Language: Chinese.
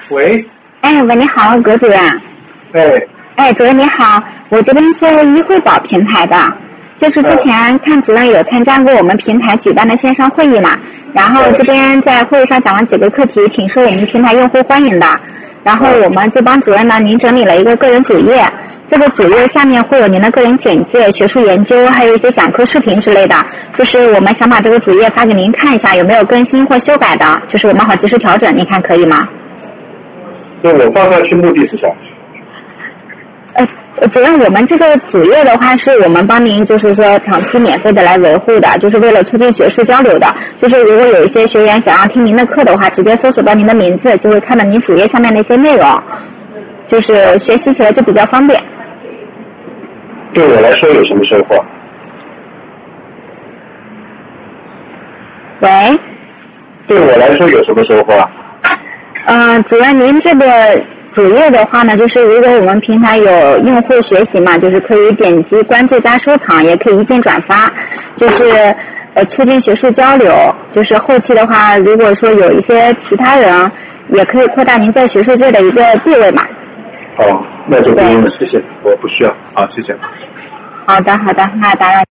喂。 哎，喂，你好，葛主任。哎，主任你好，我这边是医惠宝平台的，就是之前看主任有参加过我们平台举办的线上会议嘛，然后这边在会议上讲了几个课题，挺受我们平台用户欢迎的。然后我们就帮主任呢，您整理了一个个人主页，这个主页下面会有您的个人简介、学术研究，还有一些讲课视频之类的。就是我们想把这个主页发给您看一下，有没有更新或修改的，就是我们好及时调整，您看可以吗？ 对，我放上去目的是啥？ 主任，我们这个主页的话，是我们帮您就是说长期免费的来维护的，就是为了促进学术交流的。就是如果有一些学员想要听您的课的话，直接搜索到您的名字，就会看到您主页下面的一些内容，就是学习起来就比较方便。 对我来说有什么收获？ 喂？ 对我来说有什么收获？ 主任，您这个主页的话呢，就是如果我们平台有用户学习嘛，就是可以点击关注加收藏，也可以一键转发，就是促进学术交流。就是后期的话，如果说有一些其他人，也可以扩大您在学术界的一个地位嘛。 哦，那就不用了，谢谢，我不需要。好，谢谢。 好的，那打扰。